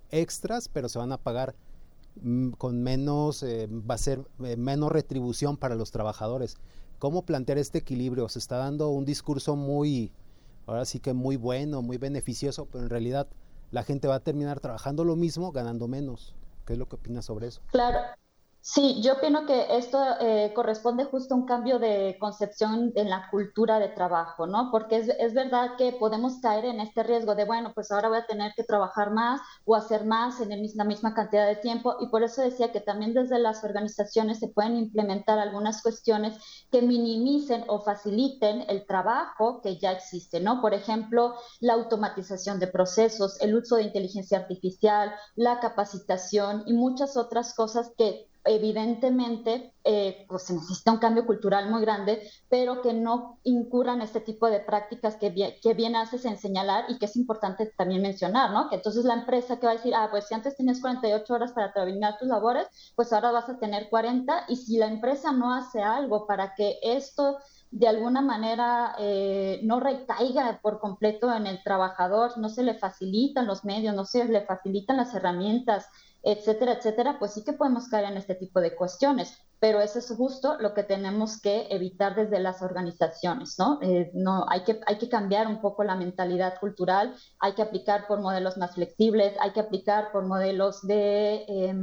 extras, pero se van a pagar con menos, va a ser menos retribución para los trabajadores. ¿Cómo plantear este equilibrio? Se está dando un discurso ahora sí que muy bueno, muy beneficioso, pero en realidad la gente va a terminar trabajando lo mismo, ganando menos. ¿Qué es lo que opinas sobre eso? Claro. Sí, yo opino que esto corresponde justo a un cambio de concepción en la cultura de trabajo, ¿no? Porque es verdad que podemos caer en este riesgo de, bueno, pues ahora voy a tener que trabajar más o hacer más en la misma cantidad de tiempo, y por eso decía que también desde las organizaciones se pueden implementar algunas cuestiones que minimicen o faciliten el trabajo que ya existe, ¿no? Por ejemplo, la automatización de procesos, el uso de inteligencia artificial, la capacitación y muchas otras cosas que evidentemente pues se necesita un cambio cultural muy grande, pero que no incurran este tipo de prácticas que bien haces en señalar, y que es importante también mencionar, ¿no? Que entonces la empresa que va a decir, pues si antes tenías 48 horas para terminar tus labores, pues ahora vas a tener 40, y si la empresa no hace algo para que esto de alguna manera no recaiga por completo en el trabajador, no se le facilitan los medios, no se le facilitan las herramientas, etcétera, etcétera, pues sí que podemos caer en este tipo de cuestiones, pero eso es justo lo que tenemos que evitar desde las organizaciones, ¿no? Hay que cambiar un poco la mentalidad cultural, hay que aplicar por modelos más flexibles, hay que aplicar por modelos de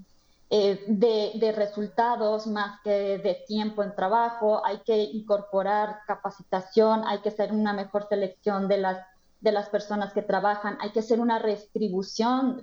resultados más que de tiempo en trabajo, hay que incorporar capacitación, hay que hacer una mejor selección de las personas que trabajan, hay que hacer una redistribución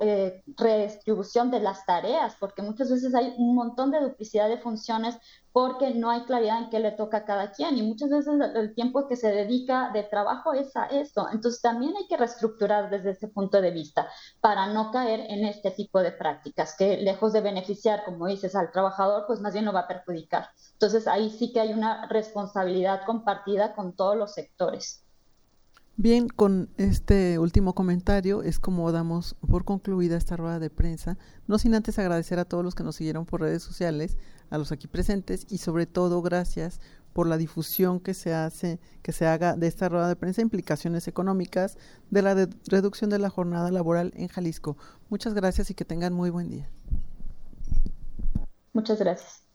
de las tareas, porque muchas veces hay un montón de duplicidad de funciones porque no hay claridad en qué le toca a cada quien, y muchas veces el tiempo que se dedica de trabajo es a esto. Entonces también hay que reestructurar desde ese punto de vista para no caer en este tipo de prácticas que, lejos de beneficiar, como dices, al trabajador, pues más bien lo va a perjudicar. Entonces ahí sí que hay una responsabilidad compartida con todos los sectores. Bien, con este último comentario es como damos por concluida esta rueda de prensa, no sin antes agradecer a todos los que nos siguieron por redes sociales, a los aquí presentes, y sobre todo gracias por la difusión que se haga de esta rueda de prensa, implicaciones económicas de la reducción de la jornada laboral en Jalisco. Muchas gracias y que tengan muy buen día. Muchas gracias.